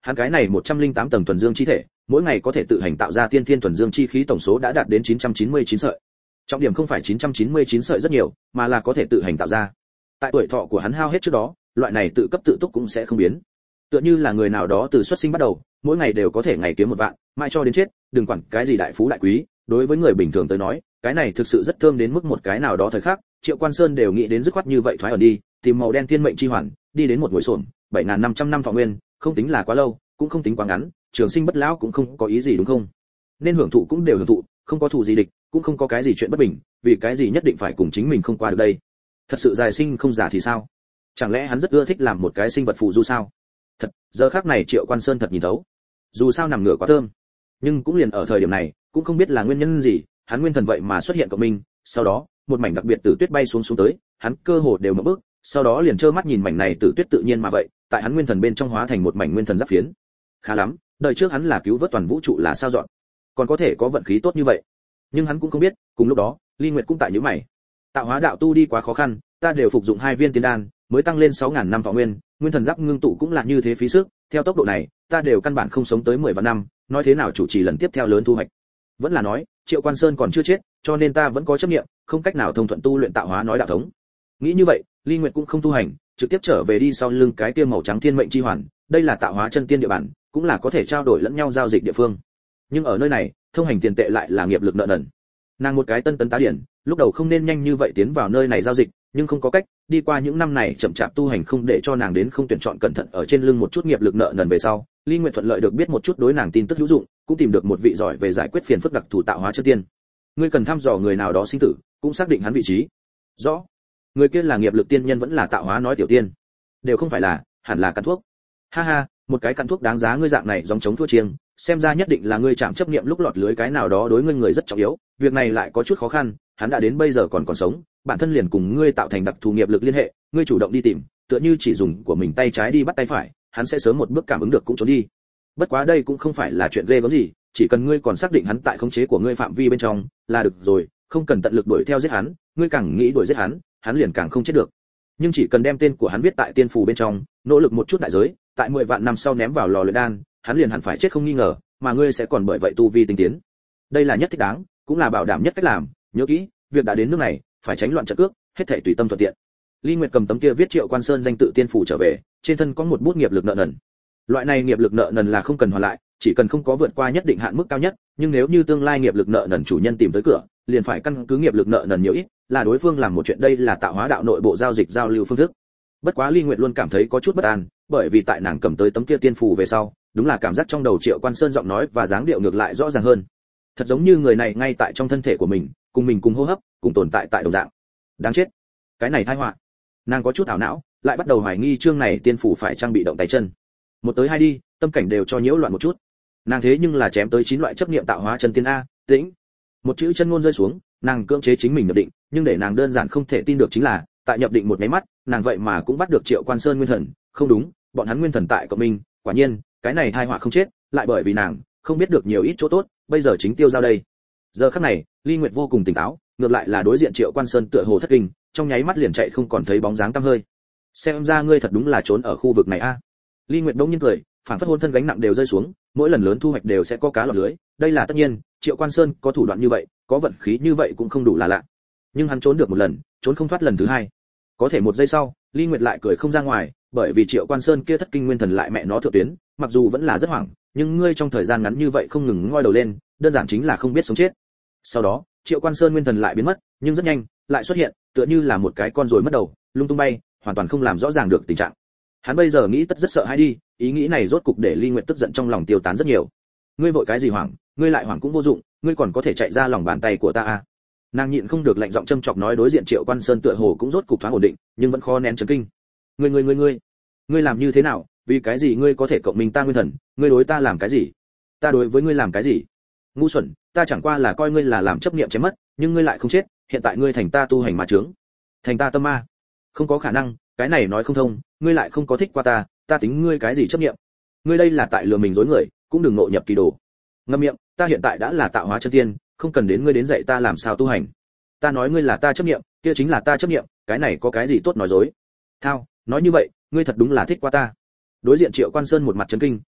hắn cái này một trăm linh tám tầng thuần dương chi thể, mỗi ngày có thể tự hành tạo ra tiên thiên thuần dương chi khí tổng số đã đạt đến chín trăm chín mươi chín sợi. Trọng điểm không phải chín trăm chín mươi chín sợi rất nhiều, mà là có thể tự hành tạo ra. Tại tuổi thọ của hắn hao hết trước đó, loại này tự cấp tự túc cũng sẽ không biến. Tựa như là người nào đó từ xuất sinh bắt đầu, mỗi ngày đều có thể ngày kiếm một vạn, mãi cho đến chết, đừng quản cái gì đại phú đại quý, đối với người bình thường tới nói, cái này thực sự rất thơm đến mức một cái nào đó thời khắc, Triệu Quan Sơn đều nghĩ đến dứt khoát như vậy thoái ẩn đi, tìm màu đen thiên mệnh chi hoàn, đi đến một ngồi xổm, bảy nghìn năm trăm năm thọ nguyên, không tính là quá lâu, cũng không tính quá ngắn, trường sinh bất lão cũng không có ý gì đúng không? Nên hưởng thụ cũng đều hưởng thụ, không có thù gì địch, cũng không có cái gì chuyện bất bình, vì cái gì nhất định phải cùng chính mình không qua được đây? Thật sự dài sinh không giả thì sao? Chẳng lẽ hắn rất ưa thích làm một cái sinh vật phù du sao? Thật, giờ khắc này Triệu Quan Sơn thật nhìn thấu. Dù sao nằm ngửa quá thơm, nhưng cũng liền ở thời điểm này, cũng không biết là nguyên nhân gì, hắn nguyên thần vậy mà xuất hiện cộng minh, sau đó, một mảnh đặc biệt tử tuyết bay xuống xuống tới, hắn cơ hồ đều mở bước, sau đó liền trơ mắt nhìn mảnh này tử tuyết tự nhiên mà vậy, tại hắn nguyên thần bên trong hóa thành một mảnh nguyên thần giáp phiến. Khá lắm, đời trước hắn là cứu vớt toàn vũ trụ là sao dọn, còn có thể có vận khí tốt như vậy. Nhưng hắn cũng không biết, cùng lúc đó, Ly Nguyệt cũng tại nhíu mày. Tạo hóa đạo tu đi quá khó khăn, ta đều phục dụng hai viên tiên đan, mới tăng lên sáu nghìn năm thọ nguyên, nguyên thần giáp ngưng tụ cũng là như thế phí sức, theo tốc độ này, ta đều căn bản không sống tới mười vạn năm, nói thế nào chủ trì lần tiếp theo lớn thu hoạch. Vẫn là nói, Triệu Quan Sơn còn chưa chết, cho nên ta vẫn có chấp niệm, không cách nào thông thuận tu luyện tạo hóa nói đạo thống. Nghĩ như vậy, Ly Nguyệt cũng không tu hành, trực tiếp trở về đi sau lưng cái kia màu trắng thiên mệnh chi hoàn, đây là tạo hóa chân tiên địa bản, cũng là có thể trao đổi lẫn nhau giao dịch địa phương. Nhưng ở nơi này, thông hành tiền tệ lại là nghiệp lực nợ nần. Nàng một cái tân tấn tá điển, lúc đầu không nên nhanh như vậy tiến vào nơi này giao dịch, nhưng không có cách, đi qua những năm này chậm chạp tu hành không để cho nàng đến không tuyển chọn cẩn thận ở trên lưng một chút nghiệp lực nợ nần về sau, Ly Nguyệt thuận lợi được biết một chút đối nàng tin tức hữu dụng, cũng tìm được một vị giỏi về giải quyết phiền phức đặc thù tạo hóa chân tiên. Ngươi cần thăm dò người nào đó sinh tử, cũng xác định hắn vị trí. Rõ. Người kia là nghiệp lực tiên nhân vẫn là tạo hóa nói tiểu tiên? Đều không phải là, hẳn là căn thuốc. Ha ha, một cái căn thuốc đáng giá ngươi dạng này giống chống thua chiêng, xem ra nhất định là ngươi chạm chấp niệm lúc lọt lưới cái nào đó đối ngươi người rất trọng yếu, việc này lại có chút khó khăn, hắn đã đến bây giờ còn còn sống, bản thân liền cùng ngươi tạo thành đặc thù nghiệp lực liên hệ, ngươi chủ động đi tìm, tựa như chỉ dùng của mình tay trái đi bắt tay phải, hắn sẽ sớm một bước cảm ứng được cũng trốn đi. Bất quá đây cũng không phải là chuyện ghê gớm gì, chỉ cần ngươi còn xác định hắn tại khống chế của ngươi phạm vi bên trong, là được rồi, không cần tận lực đuổi theo giết hắn, ngươi càng nghĩ đuổi giết hắn, hắn liền càng không chết được. Nhưng chỉ cần đem tên của hắn viết tại tiên phù bên trong, nỗ lực một chút đại giới, tại mười vạn năm sau ném vào lò luyện đan, hắn liền hẳn phải chết không nghi ngờ, mà ngươi sẽ còn bởi vậy tu vi tinh tiến. Đây là nhất thích đáng, cũng là bảo đảm nhất cách làm, nhớ kỹ, việc đã đến nước này, phải tránh loạn trận cước, hết thảy tùy tâm thuận tiện. Ly Nguyệt cầm tấm kia viết Triệu Quan Sơn danh tự tiên phù trở về, trên thân có một bút nghiệp lực nợ nần. Loại này nghiệp lực nợ nần là không cần hoàn lại, chỉ cần không có vượt qua nhất định hạn mức cao nhất, nhưng nếu như tương lai nghiệp lực nợ nần chủ nhân tìm tới cửa, liền phải căn cứ nghiệp lực nợ nần nhiều ít, là đối phương làm một chuyện, đây là tạo hóa đạo nội bộ giao dịch giao lưu phương thức. Bất quá Ly Nguyệt luôn cảm thấy có chút bất an, bởi vì tại nàng cầm tới tấm kia tiên phù về sau, đúng là cảm giác trong đầu Triệu Quan Sơn giọng nói và dáng điệu ngược lại rõ ràng hơn. Thật giống như người này ngay tại trong thân thể của mình, cùng mình cùng hô hấp, cùng tồn tại tại đồng dạng. Đáng chết, cái này tai họa. Nàng có chút ảo não, lại bắt đầu hoài nghi chương này tiên phù phải trang bị động tay chân. Một tới hai đi, tâm cảnh đều cho nhiễu loạn một chút. Nàng thế nhưng là chém tới chín loại chấp niệm tạo hóa chân tiên a, tĩnh. Một chữ chân ngôn rơi xuống, nàng cưỡng chế chính mình nhập định, nhưng để nàng đơn giản không thể tin được chính là, tại nhập định một cái mắt, nàng vậy mà cũng bắt được Triệu Quan Sơn nguyên thần, không đúng, bọn hắn nguyên thần tại cộng minh, quả nhiên, cái này tai họa không chết, lại bởi vì nàng không biết được nhiều ít chỗ tốt, bây giờ chính tiêu giao đây. Giờ khắc này, Ly Nguyệt vô cùng tỉnh táo, ngược lại là đối diện Triệu Quan Sơn tựa hồ thất kinh, trong nháy mắt liền chạy không còn thấy bóng dáng tăm hơi. Xem ra ngươi thật đúng là trốn ở khu vực này a. Ly Nguyệt bỗng nhiên cười, phản phất hôn thân gánh nặng đều rơi xuống, mỗi lần lớn thu hoạch đều sẽ có cá lọt lưới, đây là tất nhiên, Triệu Quan Sơn có thủ đoạn như vậy, có vận khí như vậy cũng không đủ là lạ. Nhưng hắn trốn được một lần, trốn không thoát lần thứ hai. Có thể một giây sau, Ly Nguyệt lại cười không ra ngoài, bởi vì Triệu Quan Sơn kia thất kinh nguyên thần lại mẹ nó thượng tuyến, mặc dù vẫn là rất hoảng, nhưng ngươi trong thời gian ngắn như vậy không ngừng ngoi đầu lên, đơn giản chính là không biết sống chết. Sau đó, Triệu Quan Sơn nguyên thần lại biến mất, nhưng rất nhanh, lại xuất hiện, tựa như là một cái con rồi mất đầu, lung tung bay, hoàn toàn không làm rõ ràng được tình trạng. Hắn bây giờ nghĩ tất rất sợ hãi đi, ý nghĩ này rốt cục để Ly Nguyệt tức giận trong lòng tiêu tán rất nhiều. Ngươi vội cái gì hoảng, ngươi lại hoảng cũng vô dụng, ngươi còn có thể chạy ra lòng bàn tay của ta à? Nàng nhịn không được lạnh giọng châm chọc nói, đối diện Triệu Quan Sơn tựa hồ cũng rốt cục thoáng ổn định, nhưng vẫn khó nén chấn kinh. Ngươi ngươi ngươi ngươi, ngươi làm như thế nào? Vì cái gì ngươi có thể cộng minh ta nguyên thần? Ngươi đối ta làm cái gì? Ta đối với ngươi làm cái gì? Ngu xuẩn, ta chẳng qua là coi ngươi là làm chấp niệm chém mất, nhưng ngươi lại không chết, hiện tại ngươi thành ta tu hành ma chướng, thành ta tâm ma. Không có khả năng, cái này nói không thông, ngươi lại không có thích qua ta, ta tính ngươi cái gì chấp niệm? Ngươi đây là tại lừa mình dối người, cũng đừng nội nhập kỳ đồ. Ngậm miệng, ta hiện tại đã là tạo hóa chân tiên, không cần đến ngươi đến dạy ta làm sao tu hành. Ta nói ngươi là ta chấp niệm, kia chính là ta chấp niệm, cái này có cái gì tốt nói dối? Thao, nói như vậy, ngươi thật đúng là thích qua ta. Đối diện Triệu Quan Sơn một mặt chấn kinh,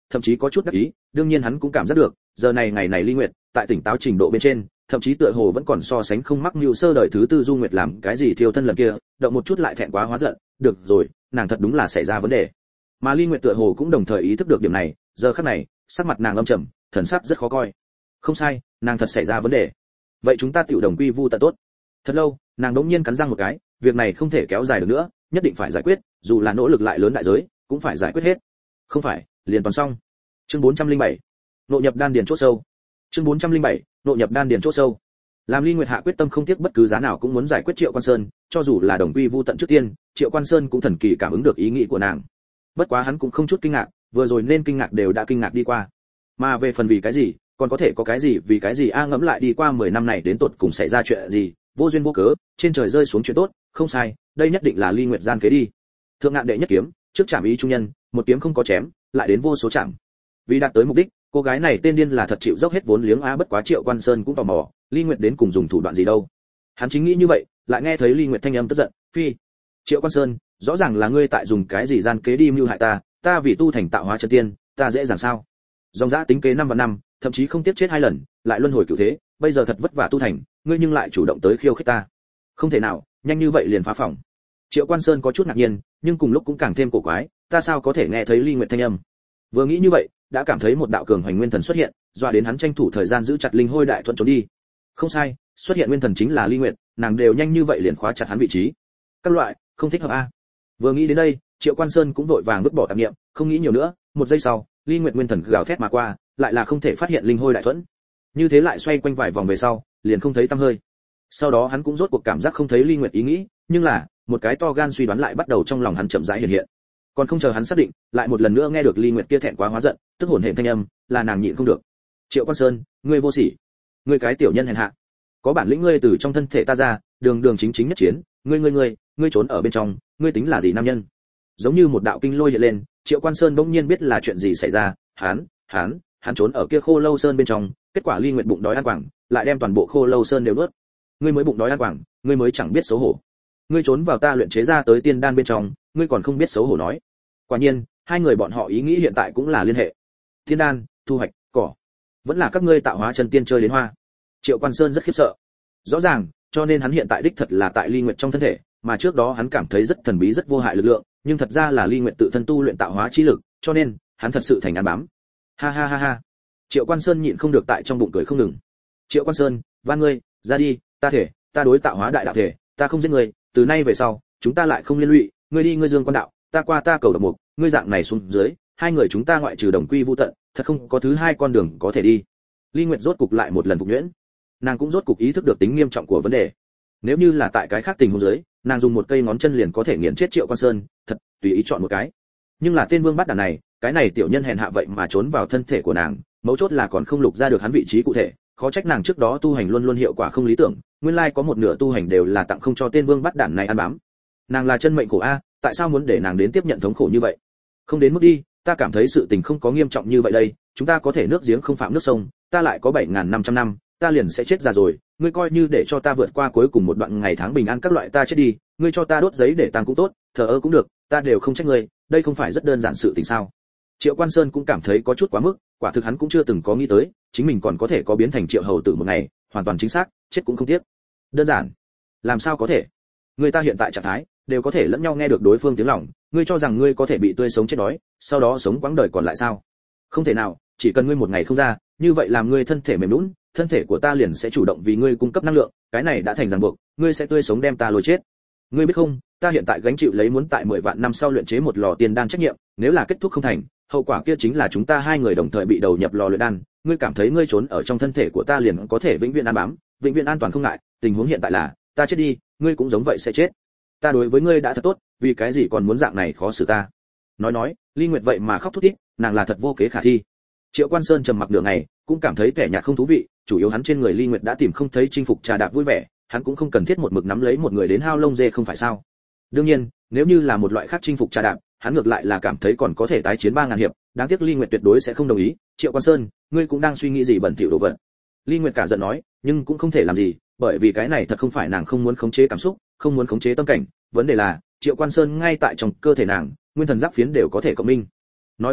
thậm chí có chút đắc ý, đương nhiên hắn cũng cảm giác được, giờ này ngày này Ly Nguyệt, tại tỉnh táo trình độ bên trên, thậm chí tựa hồ vẫn còn so sánh không mắc mưu sơ đời thứ tư Du Nguyệt làm cái gì thiêu thân lần kia, động một chút lại thẹn quá hóa giận, được rồi, nàng thật đúng là xảy ra vấn đề. Mà Ly Nguyệt tựa hồ cũng đồng thời ý thức được điểm này, giờ khắc này, sắc mặt nàng âm trầm, thần sắc rất khó coi. Không sai, nàng thật xảy ra vấn đề. Vậy chúng ta tiểu đồng quy vu tận tốt. Thật lâu, nàng đống nhiên cắn răng một cái, việc này không thể kéo dài được nữa, nhất định phải giải quyết, dù là nỗ lực lại lớn đại giới, cũng phải giải quyết hết. Không phải, liền toàn xong. Chương bốn trăm lẻ bảy, nội nhập đan điền chỗ sâu. Chương bốn trăm lẻ bảy, nội nhập đan điền chỗ sâu. Làm Ly Nguyệt hạ quyết tâm không tiếc bất cứ giá nào cũng muốn giải quyết Triệu Quan Sơn, cho dù là đồng quy vu tận trước tiên, Triệu Quan Sơn cũng thần kỳ cảm ứng được ý nghĩ của nàng. Bất quá hắn cũng không chút kinh ngạc, vừa rồi nên kinh ngạc đều đã kinh ngạc đi qua. Mà về phần vì cái gì, còn có thể có cái gì, vì cái gì a ngẫm lại đi qua mười năm này đến tột cùng xảy ra chuyện gì, vô duyên vô cớ, trên trời rơi xuống chuyện tốt, không sai, đây nhất định là Ly Nguyệt gian kế đi. Thượng ngạn đệ nhất kiếm, trước chạm ý trung nhân, một kiếm không có chém, lại đến vô số chạm. Vì đạt tới mục đích, cô gái này tên điên là thật chịu dốc hết vốn liếng a, bất quá Triệu Quan Sơn cũng tò mò, Ly Nguyệt đến cùng dùng thủ đoạn gì đâu. Hắn chính nghĩ như vậy, lại nghe thấy Ly Nguyệt thanh âm tức giận, "Phi, Triệu Quan Sơn, rõ ràng là ngươi tại dùng cái gì gian kế đi mưu hại ta, ta vì tu thành tạo hóa chân tiên, ta dễ dàng sao? Dòng dã tính kế năm và năm, thậm chí không tiếc chết hai lần, lại luân hồi cửu thế, bây giờ thật vất vả tu thành, ngươi nhưng lại chủ động tới khiêu khích ta. Không thể nào, nhanh như vậy liền phá phỏng." Triệu Quan Sơn có chút ngạc nhiên, nhưng cùng lúc cũng càng thêm cổ quái, ta sao có thể nghe thấy Ly Nguyệt thanh âm? Vừa nghĩ như vậy, đã cảm thấy một đạo cường hoành nguyên thần xuất hiện, dọa đến hắn tranh thủ thời gian giữ chặt linh hôi đại thuận trốn đi. Không sai, xuất hiện nguyên thần chính là Ly Nguyệt, nàng đều nhanh như vậy liền khóa chặt hắn vị trí. Các loại, không thích hợp a. Vừa nghĩ đến đây, Triệu Quan Sơn cũng vội vàng vứt bỏ tạp niệm, không nghĩ nhiều nữa, một giây sau, Ly Nguyệt nguyên thần gào thét mà qua, lại là không thể phát hiện linh hôi đại thuẫn. Như thế lại xoay quanh vài vòng về sau, liền không thấy tăm hơi. Sau đó hắn cũng rốt cuộc cảm giác không thấy Ly Nguyệt ý nghĩ, nhưng là, một cái to gan suy đoán lại bắt đầu trong lòng hắn chậm rãi hiện hiện. Còn không chờ hắn xác định, lại một lần nữa nghe được Ly Nguyệt kia thẹn quá hóa giận, tức hồn hển thanh âm, là nàng nhịn không được. "Triệu Quan Sơn, ngươi vô sỉ, ngươi cái tiểu nhân hèn hạ, có bản lĩnh ngươi từ trong thân thể ta ra, đường đường chính chính nhất chiến, ngươi ngươi ngươi, ngươi trốn ở bên trong, ngươi tính là gì nam nhân?" Giống như một đạo kinh lôi hiện lên, Triệu Quan Sơn bỗng nhiên biết là chuyện gì xảy ra, hắn, hắn, hắn trốn ở kia Khô Lâu Sơn bên trong, kết quả Ly Nguyệt bụng đói ăn quảng, lại đem toàn bộ Khô Lâu Sơn đều nuốt. Ngươi mới bụng đói ăn quảng, ngươi mới chẳng biết xấu hổ. Ngươi trốn vào ta luyện chế ra tới tiên đan bên trong, ngươi còn không biết xấu hổ nói. Quả nhiên, hai người bọn họ ý nghĩ hiện tại cũng là liên hệ. Tiên đan, thu hoạch, cỏ, vẫn là các ngươi tạo hóa chân tiên chơi đến hoa. Triệu Quan Sơn rất khiếp sợ. Rõ ràng, cho nên hắn hiện tại đích thật là tại Ly Nguyệt trong thân thể, mà trước đó hắn cảm thấy rất thần bí rất vô hại lực lượng, nhưng thật ra là Ly Nguyệt tự thân tu luyện tạo hóa chi lực, cho nên hắn thật sự thành ăn bám. Ha ha ha ha. Triệu Quan Sơn nhịn không được tại trong bụng cười không ngừng. Triệu Quan Sơn, van ngươi, ra đi, ta thể, ta đối tạo hóa đại đạo thể, ta không giết ngươi, từ nay về sau, chúng ta lại không liên lụy, ngươi đi ngươi dương quan đạo, ta qua ta cầu độc mục, ngươi dạng này xuống dưới, hai người chúng ta ngoại trừ đồng quy vu tận, thật không có thứ hai con đường có thể đi. Ly Nguyệt rốt cục lại một lần phục nhuyễn, nàng cũng rốt cục ý thức được tính nghiêm trọng của vấn đề. Nếu như là tại cái khác tình huống dưới, nàng dùng một cây ngón chân liền có thể nghiền chết Triệu Quan Sơn, thật tùy ý chọn một cái. Nhưng là tên vương bát đàn này, cái này tiểu nhân hèn hạ vậy mà trốn vào thân thể của nàng, mấu chốt là còn không lục ra được hắn vị trí cụ thể, khó trách nàng trước đó tu hành luôn luôn hiệu quả không lý tưởng, nguyên lai có một nửa tu hành đều là tặng không cho tên vương bát đàn này ăn bám. Nàng là chân mệnh khổ a, tại sao muốn để nàng đến tiếp nhận thống khổ như vậy? Không đến mức đi, ta cảm thấy sự tình không có nghiêm trọng như vậy đây, chúng ta có thể nước giếng không phạm nước sông, ta lại có bảy nghìn năm trăm năm, ta liền sẽ chết già rồi, ngươi coi như để cho ta vượt qua cuối cùng một đoạn ngày tháng bình an các loại ta chết đi, ngươi cho ta đốt giấy để tang cũng tốt, thờ ơ cũng được, ta đều không trách ngươi, đây không phải rất đơn giản sự tình sao? Triệu Quan Sơn cũng cảm thấy có chút quá mức, quả thực hắn cũng chưa từng có nghĩ tới, chính mình còn có thể có biến thành Triệu hầu tử một ngày, hoàn toàn chính xác, chết cũng không tiếc. Đơn giản? Làm sao có thể? Người ta hiện tại trạng thái, đều có thể lẫn nhau nghe được đối phương tiếng lòng, ngươi cho rằng ngươi có thể bị tươi sống chết đói, sau đó sống quãng đời còn lại sao? Không thể nào, chỉ cần ngươi một ngày không ra, như vậy làm ngươi thân thể mềm nhũn, thân thể của ta liền sẽ chủ động vì ngươi cung cấp năng lượng, cái này đã thành ràng buộc, ngươi sẽ tươi sống đem ta lôi chết. Ngươi biết không, ta hiện tại gánh chịu lấy muốn tại mười vạn năm sau luyện chế một lò tiên đan trách nhiệm, nếu là kết thúc không thành, hậu quả kia chính là chúng ta hai người đồng thời bị đầu nhập lò luyện đan, ngươi cảm thấy ngươi trốn ở trong thân thể của ta liền có thể vĩnh viễn an bám, vĩnh viễn an toàn không ngại, tình huống hiện tại là, ta chết đi, ngươi cũng giống vậy sẽ chết. Ta đối với ngươi đã thật tốt, vì cái gì còn muốn dạng này khó xử ta? Nói nói, Ly Nguyệt vậy mà khóc thút thít, nàng là thật vô kế khả thi. Triệu Quan Sơn trầm mặc nửa ngày, cũng cảm thấy kẻ nhạt không thú vị, chủ yếu hắn trên người Ly Nguyệt đã tìm không thấy chinh phục trà đạp vui vẻ, hắn cũng không cần thiết một mực nắm lấy một người đến hao lông dê không phải sao? Đương nhiên, nếu như là một loại khác chinh phục trà đạp, hắn ngược lại là cảm thấy còn có thể tái chiến ba ngàn hiệp, đáng tiếc Ly Nguyệt tuyệt đối sẽ không đồng ý. Triệu Quan Sơn, ngươi cũng đang suy nghĩ gì bẩn thỉu đồ vật? Ly Nguyệt cả giận nói, nhưng cũng không thể làm gì, bởi vì cái này thật không phải nàng không muốn khống chế cảm xúc, không muốn khống chế tâm cảnh, vấn đề là Triệu Quan Sơn ngay tại trong cơ thể nàng, nguyên thần giáp phiến đều có thể cộng minh. Nói cách khác,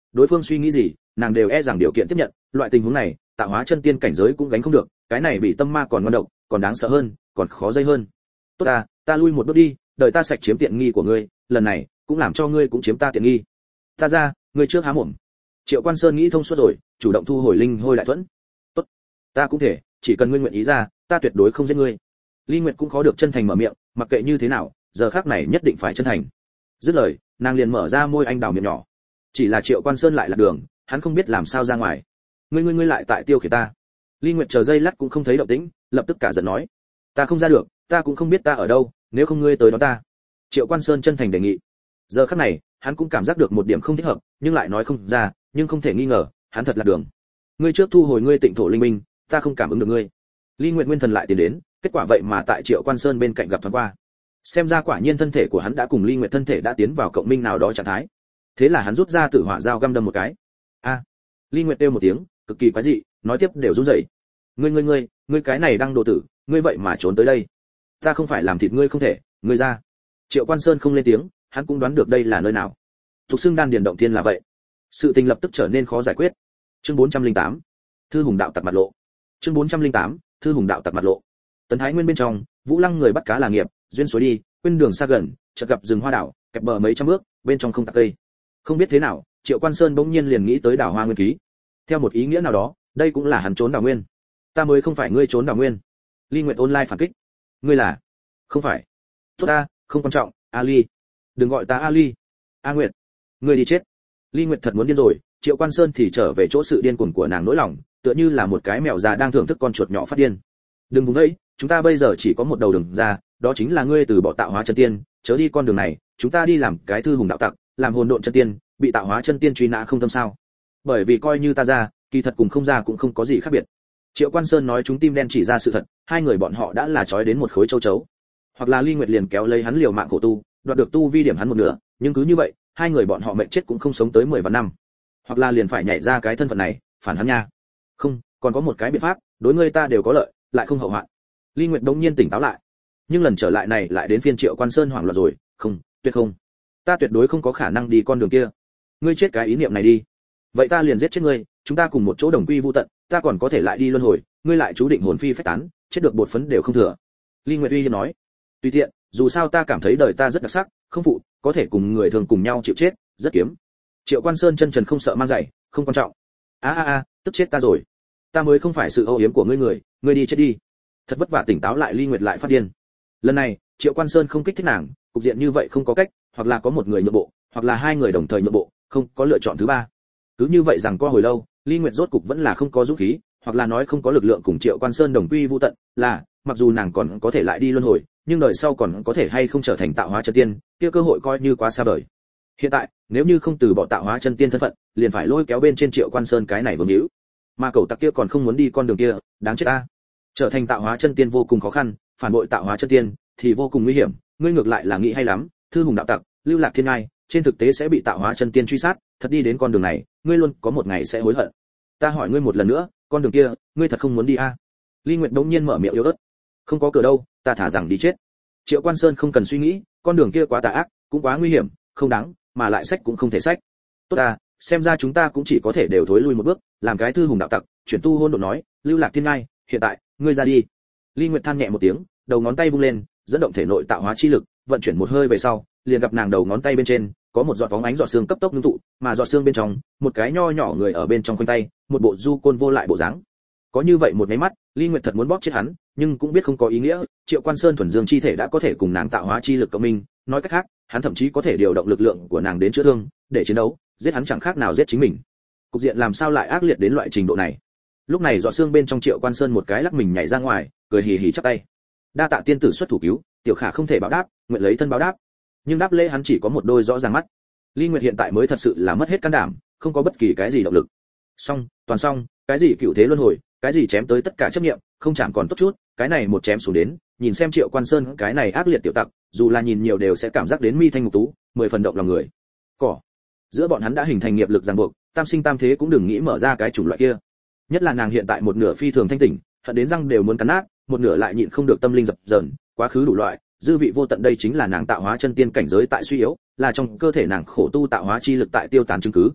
đối phương suy nghĩ gì nàng đều e rằng điều kiện tiếp nhận, loại tình huống này tạo hóa chân tiên cảnh giới cũng gánh không được, cái này bị tâm ma còn ngon độc, còn đáng sợ hơn, còn khó dây hơn. Tốt ta, ta lui một bước đi, đợi ta sạch chiếm tiện nghi của ngươi, lần này cũng làm cho ngươi cũng chiếm ta tiện nghi. Ta ra, ngươi trước há mồm. Triệu Quan Sơn nghĩ thông suốt rồi, chủ động thu hồi linh hôi đại thuẫn. Tốt, ta cũng thể, chỉ cần ngươi nguyện ý ra, ta tuyệt đối không giết ngươi. Ly Nguyệt cũng khó được chân thành mở miệng, mặc kệ như thế nào, giờ khắc này nhất định phải chân thành. Dứt lời, nàng liền mở ra môi anh đào miệng nhỏ. Chỉ là Triệu Quan Sơn lại là đường, hắn không biết làm sao ra ngoài. Ngươi ngươi ngươi lại tại tiêu khiển ta. Ly Nguyệt chờ giây lát cũng không thấy động tĩnh, lập tức cả giận nói: Ta không ra được, ta cũng không biết ta ở đâu, nếu không ngươi tới đón ta. Triệu Quan Sơn chân thành đề nghị. Giờ khắc này, hắn cũng cảm giác được một điểm không thích hợp, nhưng lại nói không ra, nhưng không thể nghi ngờ, hắn thật là đường. Ngươi trước thu hồi ngươi tịnh thổ linh minh, ta không cảm ứng được ngươi. Ly Nguyệt nguyên thần lại tiến đến, kết quả vậy mà tại Triệu Quan Sơn bên cạnh gặp thoáng qua. Xem ra quả nhiên thân thể của hắn đã cùng Ly Nguyệt thân thể đã tiến vào cộng minh nào đó trạng thái. Thế là hắn rút ra tử hỏa dao găm đâm một cái. A! À, Ly Nguyệt kêu một tiếng, cực kỳ quái dị, nói tiếp đều run rẩy. Ngươi ngươi ngươi, ngươi cái này đang đồ tử, ngươi vậy mà trốn tới đây. Ta không phải làm thịt ngươi không thể, ngươi ra. Triệu Quan Sơn không lên tiếng, hắn cũng đoán được đây là nơi nào. Thuộc xương đan điền động thiên là vậy. Sự tình lập tức trở nên khó giải quyết. Chương bốn trăm lẻ tám, Thư Hùng đạo tặc mặt lộ. Chương bốn trăm lẻ tám, Thư Hùng đạo tặc mặt lộ. Tấn Thái Nguyên bên trong, Vũ Lăng người bắt cá là nghiệp, duyên suối đi, quên đường xa gần, chợt gặp rừng hoa đảo, kẹp bờ mấy trăm bước, bên trong không tạc cây. Không biết thế nào, Triệu Quan Sơn bỗng nhiên liền nghĩ tới đảo Hoa Nguyên ký. Theo một ý nghĩa nào đó, đây cũng là hắn trốn đảo nguyên. Ta mới không phải ngươi trốn đảo nguyên. Ly Nguyệt online phản kích. Ngươi là? Không phải. Tốt ta, không quan trọng, Ali. Đừng gọi ta Ali. A Nguyệt, ngươi đi chết. Ly Nguyệt thật muốn điên rồi, Triệu Quan Sơn thì trở về chỗ sự điên cuồng của nàng nỗi lòng, tựa như là một cái mèo già đang thưởng thức con chuột nhỏ phát điên. Đừng vùng đấy, chúng ta bây giờ chỉ có một đầu đường ra, đó chính là ngươi từ bỏ tạo hóa chân tiên, chớ đi con đường này, chúng ta đi làm cái thư hùng đạo tặc, làm hồn độn chân tiên, bị tạo hóa chân tiên truy nã không tâm sao? Bởi vì coi như ta ra, kỳ thật cùng không ra cũng không có gì khác biệt. Triệu Quan Sơn nói chúng tim đen chỉ ra sự thật, hai người bọn họ đã là trói đến một khối châu chấu. Hoặc là Ly Nguyệt liền kéo lấy hắn liều mạng khổ tu, đoạt được tu vi điểm hắn một nửa, nhưng cứ như vậy, hai người bọn họ mệnh chết cũng không sống tới mười vạn năm. Hoặc là liền phải nhảy ra cái thân phận này, phản hắn nha. Không, còn có một cái biện pháp, đối ngươi ta đều có lợi, lại không hậu hoạn. Ly Nguyệt đống nhiên tỉnh táo lại. Nhưng lần trở lại này lại đến phiên Triệu Quan Sơn hoảng loạn rồi, không, tuyệt không. Ta tuyệt đối không có khả năng đi con đường kia. Ngươi chết cái ý niệm này đi. Vậy ta liền giết chết ngươi, chúng ta cùng một chỗ đồng quy vu tận, ta còn có thể lại đi luân hồi, ngươi lại chú định hồn phi phách tán, chết được bột phấn đều không thừa. Ly Nguyệt uy hiếp nói. Tùy tiện, dù sao ta cảm thấy đời ta rất đặc sắc, không phụ, có thể cùng người thường cùng nhau chịu chết, rất kiếm. Triệu Quan Sơn chân trần không sợ mang giày, không quan trọng. A a a, tức chết ta rồi. Ta mới không phải sự âu yếm của ngươi người, ngươi đi chết đi. Thật vất vả tỉnh táo lại Ly Nguyệt lại phát điên. Lần này, Triệu Quan Sơn không kích thích nàng, cục diện như vậy không có cách, hoặc là có một người nhượng bộ, hoặc là hai người đồng thời nhượng bộ, không có lựa chọn thứ ba. Cứ như vậy rằng qua hồi lâu, Ly Nguyệt rốt cục vẫn là không có dũng khí, hoặc là nói không có lực lượng cùng Triệu Quan Sơn đồng quy vu tận, là, mặc dù nàng còn có thể lại đi luân hồi, nhưng đời sau còn có thể hay không trở thành tạo hóa chân tiên, kia cơ hội coi như quá xa vời. Hiện tại, nếu như không từ bỏ tạo hóa chân tiên thân phận, liền phải lôi kéo bên trên Triệu Quan Sơn cái này vương hữu. Mà cậu tặc kia còn không muốn đi con đường kia, đáng chết a. Trở thành tạo hóa chân tiên vô cùng khó khăn, phản bội tạo hóa chân tiên thì vô cùng nguy hiểm, ngươi ngược lại là nghĩ hay lắm, thư hùng đạo tặc, lưu lạc thiên ngai, trên thực tế sẽ bị tạo hóa chân tiên truy sát, thật đi đến con đường này, ngươi luôn có một ngày sẽ hối hận. Ta hỏi ngươi một lần nữa, con đường kia, ngươi thật không muốn đi a? Ly Nguyệt đống nhiên mở miệng yếu ớt. Không có cửa đâu, ta thả rằng đi chết. Triệu Quan Sơn không cần suy nghĩ, con đường kia quá tà ác, cũng quá nguy hiểm, không đáng, mà lại sách cũng không thể sách. Tốt ta, xem ra chúng ta cũng chỉ có thể đều thối lui một bước, làm cái thư hùng đạo tặc, chuyển tu hôn độn nói, lưu lạc thiên ngai, hiện tại, ngươi ra đi. Ly Nguyệt than nhẹ một tiếng, đầu ngón tay vung lên, dẫn động thể nội tạo hóa chi lực, vận chuyển một hơi về sau, liền gặp nàng đầu ngón tay bên trên có một giọt phóng ánh giọt xương cấp tốc ngưng tụ, mà giọt xương bên trong, một cái nho nhỏ người ở bên trong khoanh tay, một bộ du côn vô lại bộ dáng. Có như vậy một cái mắt, Ly Nguyệt thật muốn bóp chết hắn, nhưng cũng biết không có ý nghĩa, Triệu Quan Sơn thuần dương chi thể đã có thể cùng nàng tạo hóa chi lực cộng minh, nói cách khác, hắn thậm chí có thể điều động lực lượng của nàng đến chữa thương, để chiến đấu, giết hắn chẳng khác nào giết chính mình. Cục diện làm sao lại ác liệt đến loại trình độ này? Lúc này giọt xương bên trong Triệu Quan Sơn một cái lắc mình nhảy ra ngoài, cười hì hì chắp tay. Đa tạ tiên tử xuất thủ cứu, tiểu khả không thể báo đáp, nguyện lấy thân báo đáp. Nhưng đáp lễ hắn chỉ có một đôi rõ ràng mắt. Ly Nguyệt hiện tại mới thật sự là mất hết can đảm, không có bất kỳ cái gì động lực. Xong, toàn xong, cái gì cựu thế luân hồi, cái gì chém tới tất cả chấp niệm, không chẳng còn tốt chút, cái này một chém xuống đến, nhìn xem Triệu Quan Sơn cái này ác liệt tiểu tặc, dù là nhìn nhiều đều sẽ cảm giác đến mi thanh mục tú, mười phần động lòng người. Cỏ. Giữa bọn hắn đã hình thành nghiệp lực ràng buộc, tam sinh tam thế cũng đừng nghĩ mở ra cái chủng loại kia. Nhất là nàng hiện tại một nửa phi thường thanh tỉnh, hận đến răng đều muốn cắn nát, một nửa lại nhịn không được tâm linh dập dờn, quá khứ đủ loại, dư vị vô tận đây chính là nàng tạo hóa chân tiên cảnh giới tại suy yếu, là trong cơ thể nàng khổ tu tạo hóa chi lực tại tiêu tán chứng cứ.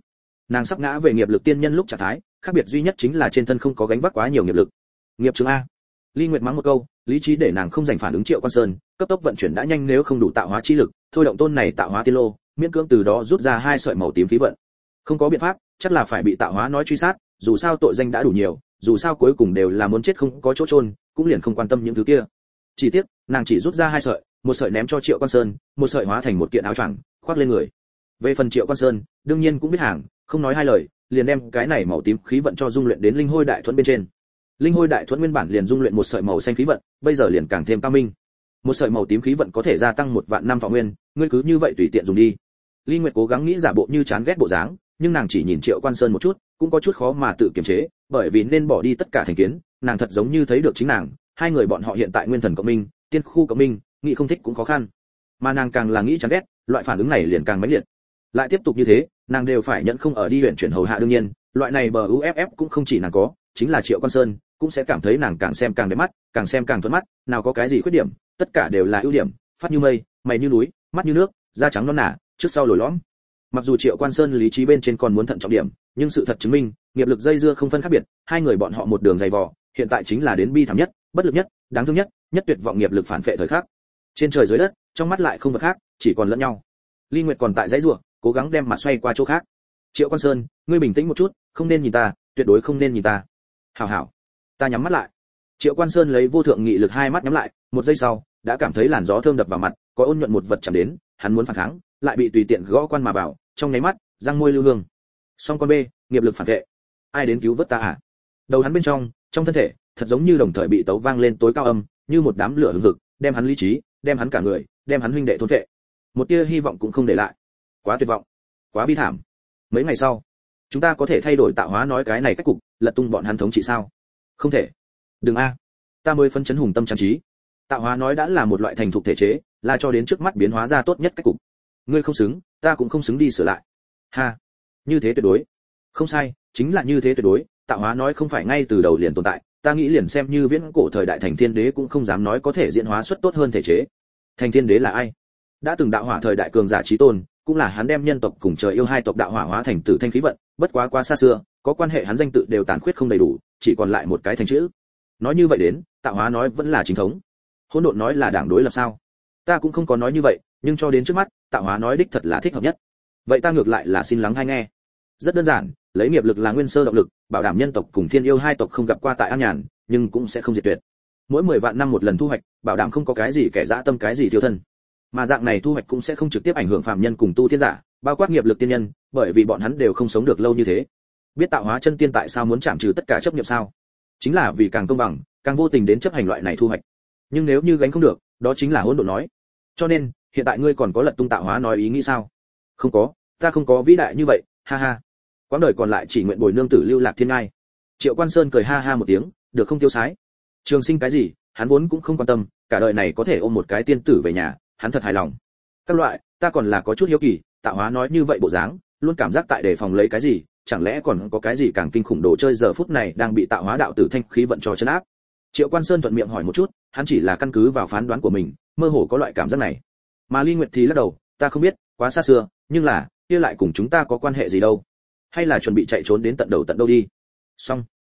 nàng sắp ngã về nghiệp lực tiên nhân lúc trạng thái, khác biệt duy nhất chính là trên thân không có gánh vác quá nhiều nghiệp lực. Nghiệp chứng a. Ly Nguyệt mắng một câu, lý trí để nàng không dành phản ứng Triệu Quan Sơn, cấp tốc vận chuyển đã nhanh nếu không đủ tạo hóa chi lực, thôi động tôn này tạo hóa tiên lô, miễn cưỡng từ đó rút ra hai sợi màu tím khí vận. Không có biện pháp, chắc là phải bị tạo hóa nói truy sát, dù sao tội danh đã đủ nhiều, dù sao cuối cùng đều là muốn chết không có chỗ chôn, cũng liền không quan tâm những thứ kia. Chỉ tiếc, nàng chỉ rút ra hai sợi, một sợi ném cho Triệu Quan Sơn, một sợi hóa thành một kiện áo choàng, khoác lên người. Về phần Triệu Quan Sơn, đương nhiên cũng biết hàng, không nói hai lời, liền đem cái này màu tím khí vận cho dung luyện đến linh hôi đại thuẫn bên trên. Linh hôi đại thuẫn nguyên bản liền dung luyện một sợi màu xanh khí vận, bây giờ liền càng thêm cao minh. Một sợi màu tím khí vận có thể gia tăng một vạn năm thọ nguyên, ngươi cứ như vậy tùy tiện dùng đi. Ly Nguyệt cố gắng nghĩ giả bộ như chán ghét bộ dáng, nhưng nàng chỉ nhìn Triệu Quan Sơn một chút, cũng có chút khó mà tự kiềm chế, bởi vì nên bỏ đi tất cả thành kiến, nàng thật giống như thấy được chính nàng, hai người bọn họ hiện tại nguyên thần cộng minh, tiên khu cộng minh, nghĩ không thích cũng khó khăn. Mà nàng càng là nghĩ chán ghét, loại phản ứng này liền càng mãnh liệt. Lại tiếp tục như thế, nàng đều phải nhận không ở đi huyện chuyển hầu hạ đương nhiên, loại này bờ u ép ép cũng không chỉ nàng có, chính là Triệu Quan Sơn cũng sẽ cảm thấy nàng càng xem càng đẹp mắt, càng xem càng thuận mắt, nào có cái gì khuyết điểm, tất cả đều là ưu điểm, phát như mây, mày như núi, mắt như nước, da trắng non nả, trước sau lồi lõm. Mặc dù Triệu Quan Sơn lý trí bên trên còn muốn thận trọng điểm, nhưng sự thật chứng minh, nghiệp lực dây dưa không phân khác biệt, hai người bọn họ một đường dày vò, hiện tại chính là đến bi thảm nhất, bất lực nhất, đáng thương nhất, nhất tuyệt vọng nghiệp lực phản phệ thời khắc. Trên trời dưới đất, trong mắt lại không vật khác, chỉ còn lẫn nhau. Ly Nguyệt còn tại dãy rủa, cố gắng đem mặt xoay qua chỗ khác. Triệu Quan Sơn, ngươi bình tĩnh một chút, không nên nhìn ta, tuyệt đối không nên nhìn ta. Hảo hảo, ta nhắm mắt lại. Triệu Quan Sơn lấy vô thượng nghị lực hai mắt nhắm lại, một giây sau, đã cảm thấy làn gió thơm đập vào mặt, có ôn nhuận một vật chạm đến, hắn muốn phản kháng, lại bị tùy tiện gõ quan mà vào, trong nháy mắt, răng môi lưu hương. Song con B, nghiệp lực phản vệ. Ai đến cứu vớt ta à? Đầu hắn bên trong, trong thân thể, thật giống như đồng thời bị tấu vang lên tối cao âm, như một đám lửa hừng hực, đem hắn lý trí, đem hắn cả người, đem hắn huynh đệ thôn vệ. Một tia hy vọng cũng không để lại. Quá tuyệt vọng, quá bi thảm. Mấy ngày sau, chúng ta có thể thay đổi tạo hóa nói cái này cách cục, lật tung bọn hắn thống trị sao? Không thể. Đừng a. Ta mới phấn chấn hùng tâm trang trí. Tạo hóa nói đã là một loại thành thục thể chế, là cho đến trước mắt biến hóa ra tốt nhất cách cục. Ngươi không xứng, ta cũng không xứng đi sửa lại. Ha. Như thế tuyệt đối. Không sai, chính là như thế tuyệt đối, tạo hóa nói không phải ngay từ đầu liền tồn tại, ta nghĩ liền xem như viễn cổ thời đại thành thiên đế cũng không dám nói có thể diễn hóa xuất tốt hơn thể chế. Thành thiên đế là ai? Đã từng đạo hỏa thời đại cường giả chí tôn, cũng là hắn đem nhân tộc cùng trời yêu hai tộc đạo hỏa hóa thành tử thanh khí vận, bất quá quá xa xưa, có quan hệ hắn danh tự đều tàn khuyết không đầy đủ, chỉ còn lại một cái thành chữ. Nói như vậy đến, tạo hóa nói vẫn là chính thống. Hỗn độn nói là đảng đối lập sao? Ta cũng không có nói như vậy, nhưng cho đến trước mắt, tạo hóa nói đích thật là thích hợp nhất. Vậy ta ngược lại là xin lắng hay nghe. Rất đơn giản, lấy nghiệp lực là nguyên sơ động lực, bảo đảm nhân tộc cùng thiên yêu hai tộc không gặp qua tại an nhàn, nhưng cũng sẽ không diệt tuyệt. Mỗi mười vạn năm một lần thu hoạch, bảo đảm không có cái gì kẻ dã tâm cái gì tiêu thân. Mà dạng này thu hoạch cũng sẽ không trực tiếp ảnh hưởng phàm nhân cùng tu tiên giả, bao quát nghiệp lực tiên nhân, bởi vì bọn hắn đều không sống được lâu như thế. Biết tạo hóa chân tiên tại sao muốn chạm trừ tất cả chấp niệm sao? Chính là vì càng công bằng, càng vô tình đến chấp hành loại này thu hoạch. Nhưng nếu như gánh không được, đó chính là hỗn độn nói. Cho nên, hiện tại ngươi còn có lật tung tạo hóa nói ý nghĩ sao? Không có, ta không có vĩ đại như vậy, ha ha. Quãng đời còn lại chỉ nguyện bồi nương tử lưu lạc thiên ngai. Triệu Quan Sơn cười ha ha một tiếng, được không tiêu sái. Trường sinh cái gì, hắn vốn cũng không quan tâm, cả đời này có thể ôm một cái tiên tử về nhà, hắn thật hài lòng. Các loại, ta còn là có chút hiếu kỳ, tạo hóa nói như vậy bộ dáng, luôn cảm giác tại đề phòng lấy cái gì, chẳng lẽ còn có cái gì càng kinh khủng đồ chơi giờ phút này đang bị tạo hóa đạo tử thanh khí vận cho chấn áp. Triệu Quan Sơn thuận miệng hỏi một chút, hắn chỉ là căn cứ vào phán đoán của mình, mơ hồ có loại cảm giác này. Mà Ly Nguyệt thì lắc đầu, ta không biết, quá xa xưa, nhưng là, kia lại cùng chúng ta có quan hệ gì đâu? Hay là chuẩn bị chạy trốn đến tận đầu tận đâu đi? Xong.